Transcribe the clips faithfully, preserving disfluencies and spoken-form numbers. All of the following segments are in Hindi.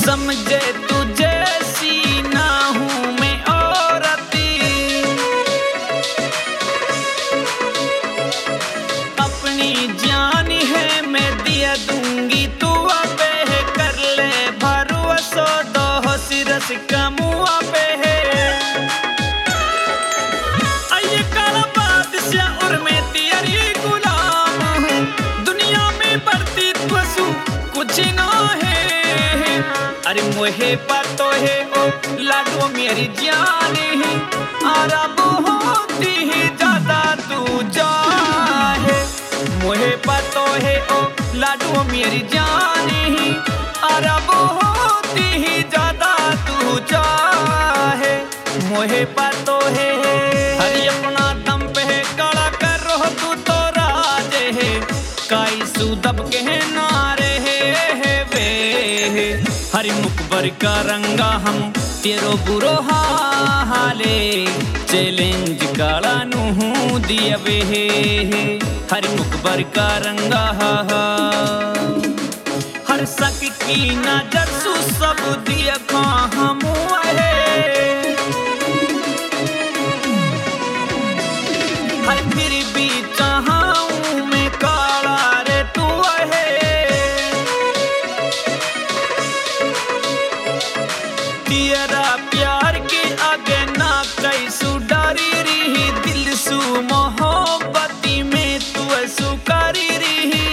समझे तुझे सीना हूँ मैं औरती, अपनी जान है मैं दिया दूंगी तू पे है, कर ले भरोसा दो सिरस का मुआ पे है। आइए काला बादशाह और मैं तेरी गुलाम हूँ, दुनिया में बढ़ती पशु कुछ ना है। अरे मोहे पतो है ओ लाडो मेरी जान है, अरब होती ही ज्यादा तू चाहे। मोहे पतो है ओ लाडो मेरी जान है, अरब होती ही ज्यादा तू चाहे। मोहे पतो है हरी अपना दम पे है, काला कर रहो तू तो राज है, काई सुदब के नारे है वे। हरी मुकबर का रंगा हम तेरो बुरो हाले, चैलेंज काला नूह दिया वे। हरी मुकबर का रंगा हर सक की नजर सु सब दिया हम हर फिर भी चाहूं मैं काला रे तू है। तेरा प्यार के आगे ना कैसु डरी रही, दिल सु मोहब्बती में तू सुकारी रही।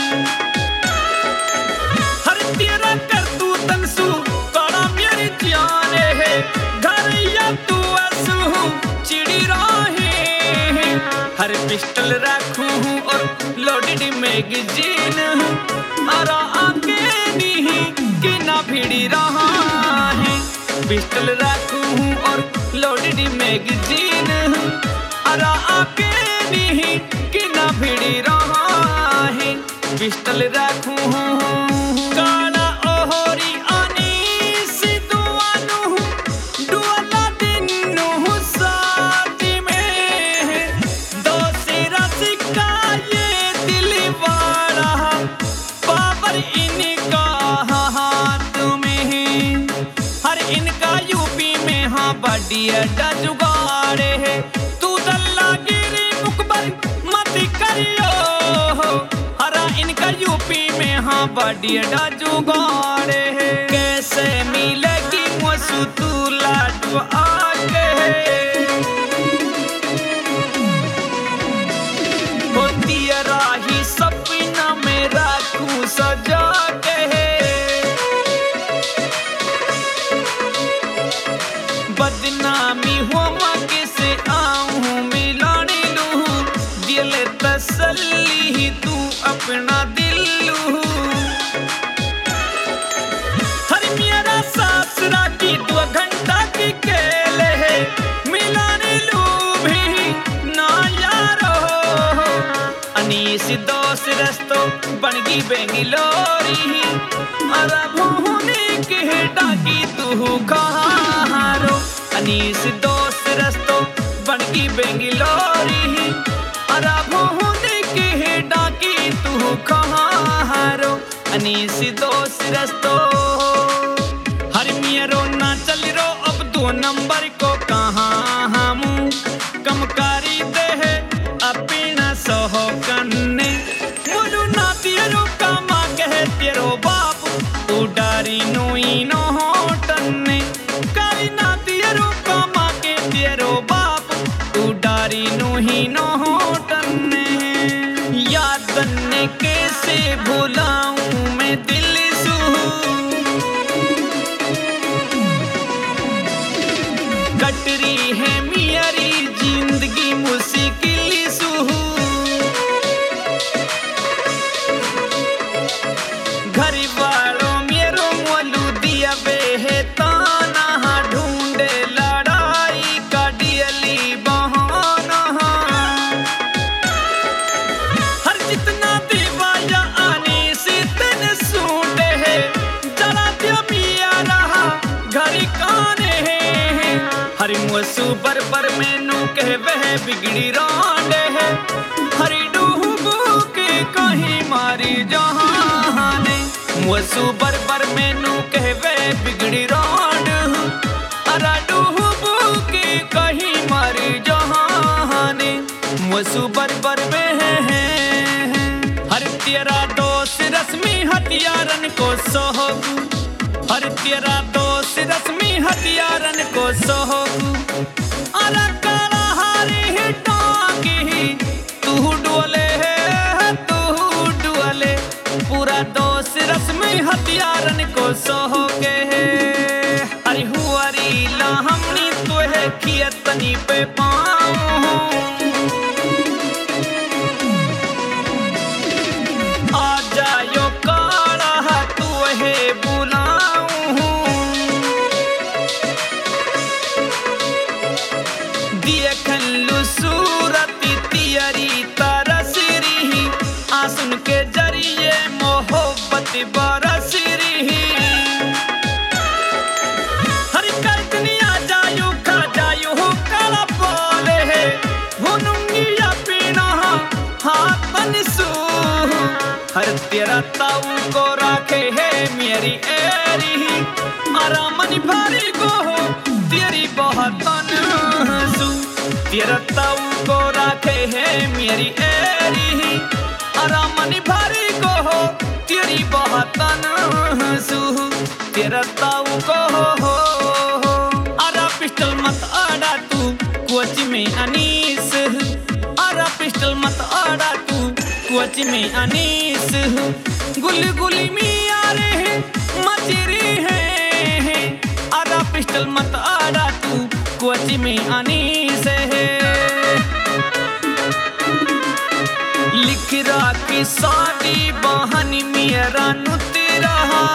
हर तेरा कर तू तनसु काला मेरी जान है, घर या तू असु चिड़ी रहे। हर पिस्टल रखूं हूँ और लोडेड मैगजीन हूँ, अरा आके नहीं कि ना भिड़ी रहा है। पिस्टल रखूं हूँ और लोडेड मैगजीन हूँ, अरा आके नहीं कि ना भिड़ी रहा है। पिस्टल रखूं हूँ काला ओहरी आनी सी दुआनु दुआला दिनु साथी में, दो सिरा सिक्का ये दिल वाला पावर इनका हाथ में है। हर इनका यूपी में हाँ बड़ी अड्डा जुगाड़े है, तू दल्ला गिरी मुकबर मत करियो। हरा इनका यूपी में हाँ बड़ी अड्डा जुगाड़े है, कैसे मिलेगी मुझसे तू लाडू आके। हो तेरा ही सपना में रखूं सजा के, बदनामी हो मके से आऊं मिलाने लूं, दिल तसल्ली ही तू अपना दिल लूं। हर मेरा सासरा की दो घंटा की केले है, मिलाने लूं भी ना यारो। अनीस दोस्त रस्तो बन गई बेंगलोरी, अरब होने के डाकी तू कहाँ रो। अनीस दोस्त रस्तो बन गई बेंगलोरी, अरब होने के डाकी तू कहाँ रो। अनीस दोस्त रस्तो हर मियरो ना चल रो अब दो नंबर को कहाँ हम कम कारी दे है अपना सोहो कन्ने। बोलू ना तेरो कामा कहे तेरो बाप तू डारी नोई नो टन्ने, कारी ना तेरो कामा के तेरो बाप तू डारी नोही नो टन्ने। याद ने कैसे भुलाऊं मैं दिल सू, कटरी है मेरी जिंदगी मुश्किल सू। घर वालों मेरो मोलू दिया वे है ताना, ढूंढे लड़ाई का डियली बहाना। हर जितना दीवाया आने से तन सूटे है, जरा दिया पिया रहा घर काने है। हरी मुसु बर बर मैनू कह वह बिगड़ी रांडे है, हरी डूबू के कहीं मारी जहाने। मुसु बर बर मैनू कहवे बिगड़ी रोड अरा डूबू की कहीं मर जहाने मुसु बर बर में हर तेरा दोस्त रस्मी हथियारन को सोहू हर तेरा दोस्त रस्मी हथियारन को सोहू अरे काला हारी टांगी तू डोले तू डोले पूरा दोस्त रस्मी हथियारन को सोहो के अरे हुआरी ला हमनी तो है खियतनी पे पाऊं आ जायो काला तू है बुलाऊं देखन लू सूरत तियरी तरसरी आंसू के जरिए मोहब्बत बरसरी हर करतनी आ जायू खा जायू काला बोले है भुनूंगी या पीना हाथन सू हर तेरा ताऊ को राखे है मेरी एरी आरामनी भारी को हो तेरी बहुत सू तेरा ताऊ को राखे है मेरी एरी आरामनी भारी को हो तेरी बहुत सू तेरा ताऊ को हो अरा पिस्टल मत आड़ा तू कोच में अनीस अरा पिस्टल मत आड़ा तू कोच में अनीस गुली गुली में आ रहे मचरी है अरा पिस्टल मत आड़ा तू कोच में अनीस है लिख रहा कि साड़ी बहन मेरा नुत रहा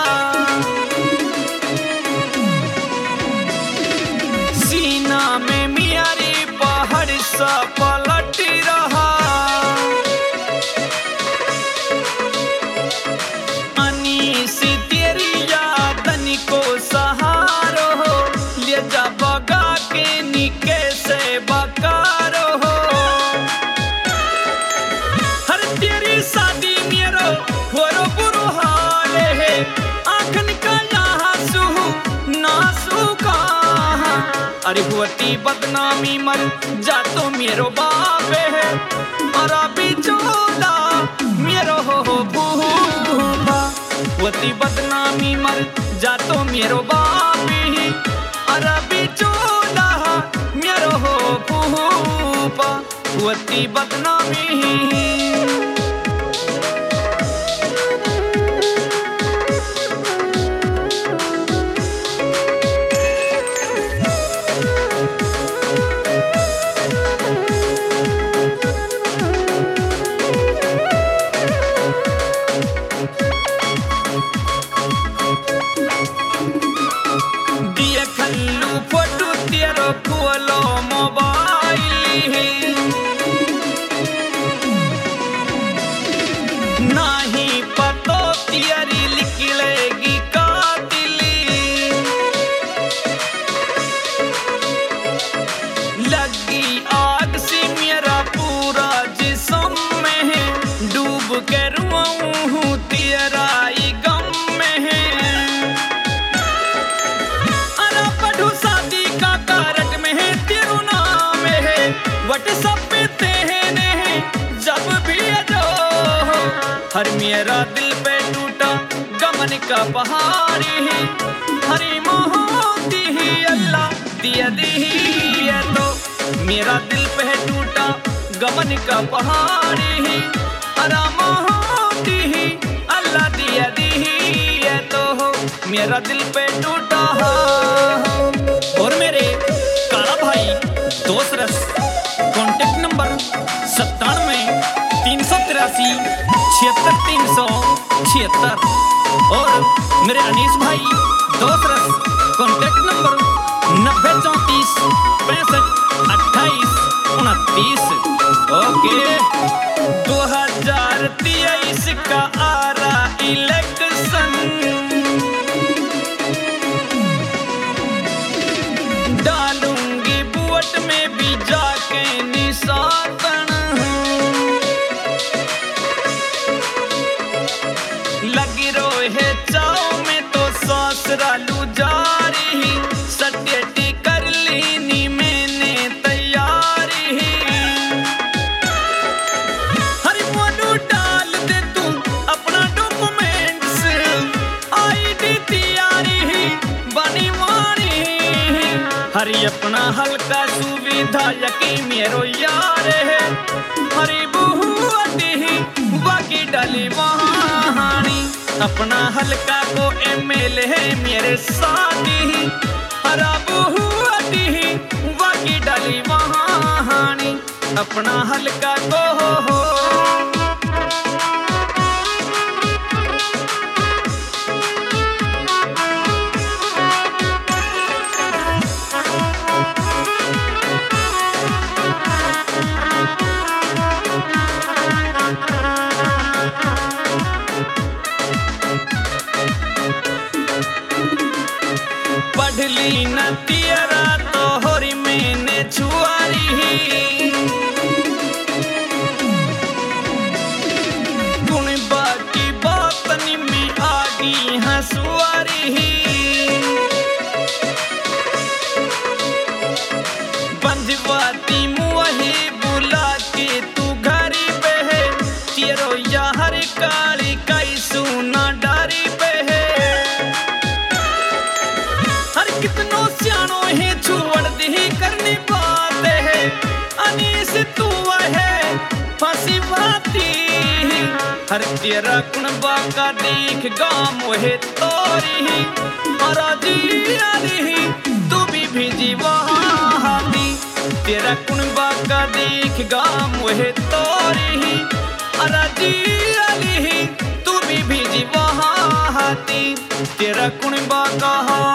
सीना में मेरी पहाड़ सा पलट रहा अनीस तेरी यादन को सहारो ले जा बगा के निके से बकारो हर तेरी शादी मेरो होरो बुरो हाल है आंखन का यहाँ सुहू नासू का अरे हुआती बदनामी मर जा तो मेरो बाप है और अभी चोदा मेरो हो भूपा हुआती बदनामी मर जा तो मेरो बाप ही और अभी चोदा मेरो हो भूपा हुआती बदनामी फोटो तेरो खोलो मोबाइल नहीं पतो तेरी निकलेगी कातिली लगी आग से मेरा पूरा जिस्म में है डूब के रुआऊं हूँ तेरा ही गम में है व्हाट्सएप पे तेने जब भी जो हर मेरा दिल पे टूटा गमन का पहाड़ी हरी मोहती ही अल्लाह दिया दी है तो मेरा दिल पे टूटा गमन का पहाड़ी हरा मोहती ही अल्लाह दिया दी है तो मेरा दिल पे टूटा और मेरे काला भाई दोस्त रस कॉन्टेक्ट नंबर सत्तानवे तीन सौ तिरासी छिहत्तर तीन सौ छिहत्तर और मेरे अनीस भाई दोस्त रस कॉन्टेक्ट नंबर नब्बे चौंतीस पैंसठ अट्ठाईस उनतीस ओके दो हजार तेईस का आ रहा इलेक्शन डालूंगी वोट में भी जाके निशान लगी रो है ससुरालू जारी सटेटी कर लीनी मैंने तैयारी हरी मोनू डाल दे तू अपना डॉक्यूमेंट्स आईडी तैयारी बनी मानी हरी अपना हल्का सुविधा यकी मेरो यार है हरी बहू अटी बाकी डाली वहानी अपना हल्का को एमएलए है मेरे साथी हरा बहू अटी बाकी डाली वहानी अपना हल्का को हो, हो। पढ़ली न तियरा तो होरी मैंने छुआरी गुण बाकी बातनी में आगी हंसुआरी बंधवाती मुहे बुला के तू घरी पे है तेरो यार काली कई सुना डारी पे है कितनो सियानो है छुड़ दी करनी बात है अनीस तू है फांसी बाती हर तेरा कुणबा का देख गाम है तोरी हरा जी आली तू भी भेजी वहाती तेरा कुणबा का देख गाम है तोरी हरा जी आली तू भी भेजी वहाती तेरा कुणबा का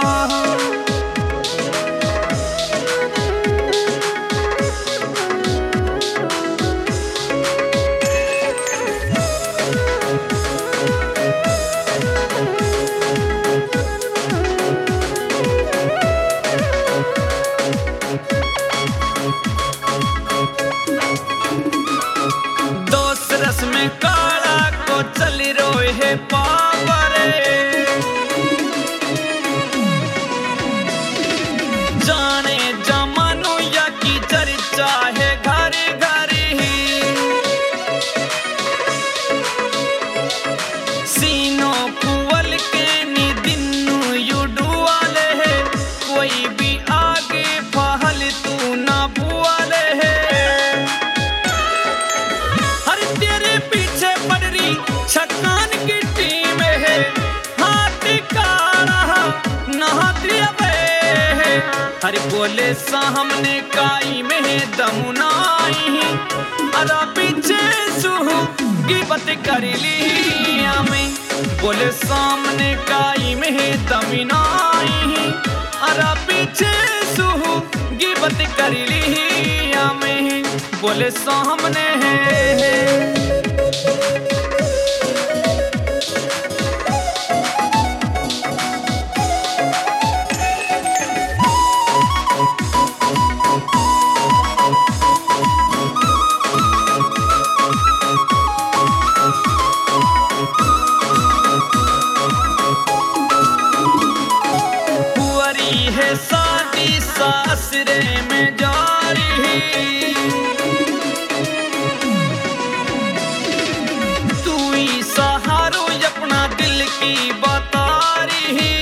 रस में काला को चली रोए है पावरे जाने जमानो या की चर्चा है घरे घरे सीनो कुवल के नी दिनु युडुआले है कोई भी आगे फहल तू ना बुआले है छक्कान की टीम है हाथी काला नहाती हर बोले सामने काई में दमुनाई अरा पीछे सुहू गिबत कर ली हमें बोले सामने काई में दमिनाई अरा पीछे सुहू गिबत कर ली हमें बोले सामने है है शादी सासरे में जारी तू ही सहारो अपना दिल की बता रही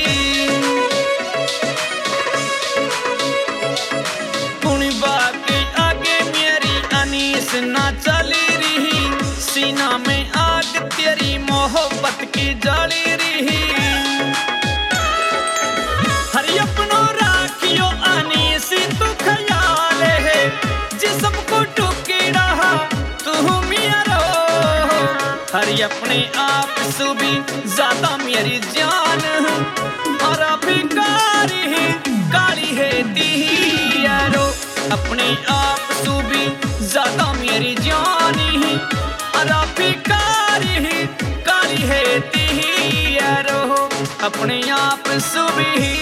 कुणबा के आगे मेरी अनीस ना चली रही सीना में आग तेरी मोहब्बत की जली रही हरी अपनो राखियो अनीसी तू ख्याल है जिसको टुकी रहा तू मेरा हरी अपने आप से भी ज्यादा मेरी जान और भिकारी काली है यारो अपने आप से भी ज्यादा मेरी जानी और भिकारी काली है यारो अपने आप से भी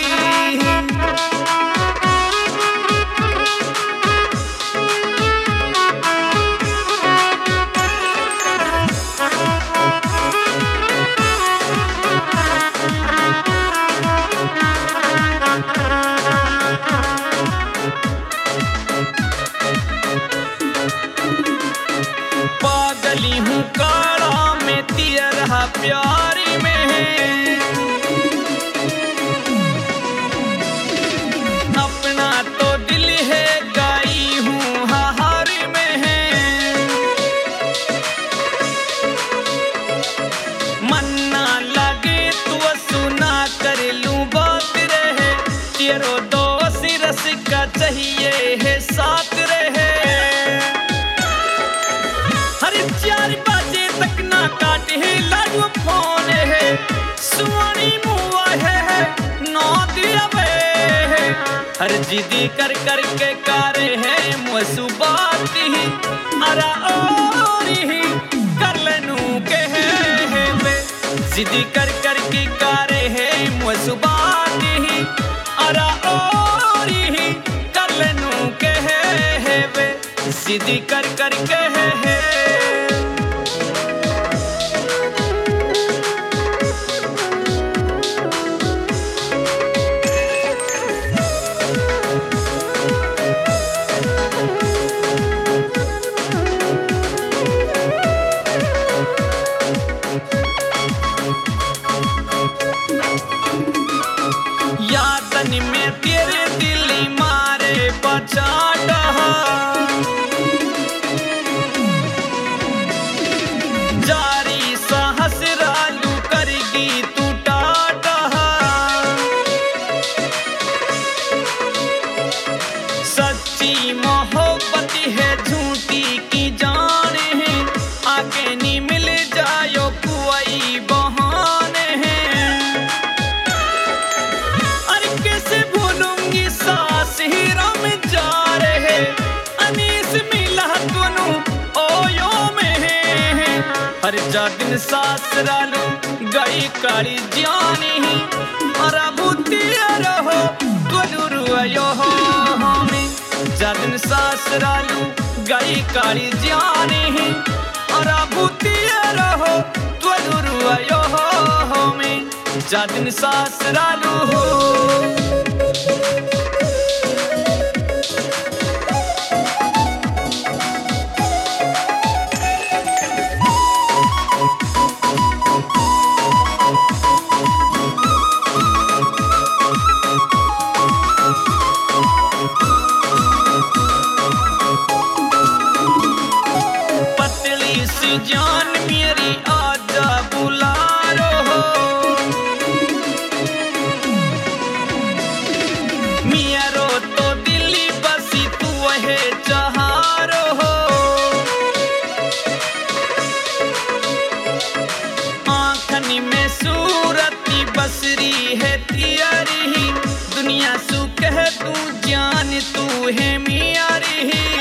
हर जिदी कर कर के कारे है मुसुबाती अरा ओरी कर लेनू के है वे जिदी कर कर के कारे है मुसुबाती अरा ओरी कर लेनू के है वे जिदी कर कर के है में तेरे दिल मारे बचाता जारी सहसरालू करगी तू टाटा सच्ची मोहब्बत है झूठी की जाने है आगे नहीं मिल जायो कोई बहाने हैं हर जा दिन सासरालू गई काली जानी अरा बुद्धिया रहो तुलुरुयो होमी जा दिन सासरालू गई काली जानी अरा बुद्धिया रहो तुलुरुयो होमी जा दिन सासरालू हो जान मेरी आजा बुला रो मिया रो तो दिल्ली बसी तू है जहारो आँखनी में सूरती बसरी है तियारी दुनिया सुख है तू जान तू है मियारी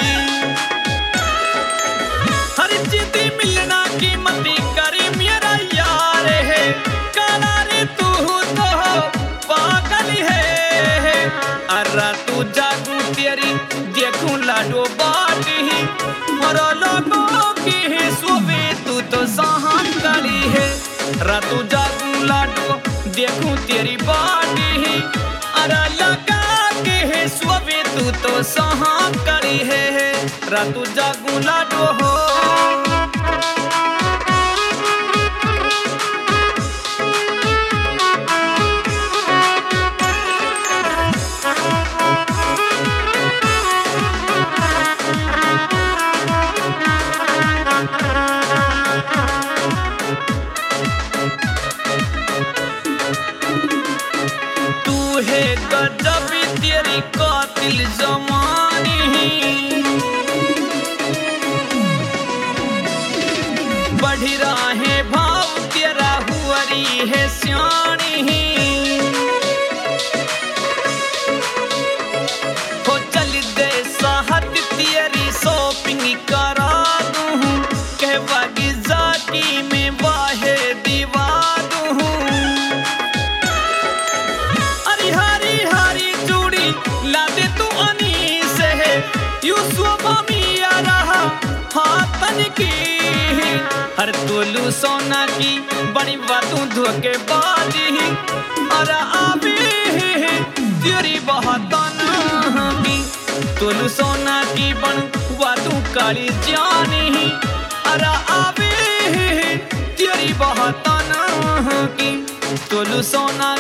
मिलना की मती करी मेरा यार है काला रे तू तो पागल है अरा तू जागू तेरी देखूं लाडो बाटी और लोगों की सुबे तू तो सहान करी है रा तू जागू लाडो देखूं तेरी बाटी अरा लगा के सुबे तू तो सहान करी है रा तू जागू लाडो हो है गजब तेरी कातिल जमानी बढ़ रहा है भाव तेरा हुआरी है सियानी हो चल दे साहत तेरी शॉपिंग करा दूं कहवागी जाती में वाहे दीवा दूं ला दे तू अनीस है यूसुफ मिया रहा हाथन की हर तोलू सोना की बड़ी बातों धोखे बाजी और आबी तेरी बहतन की तोलू सोना की बन बातों काली जानी और आबी तेरी बहतन की तोलू सोना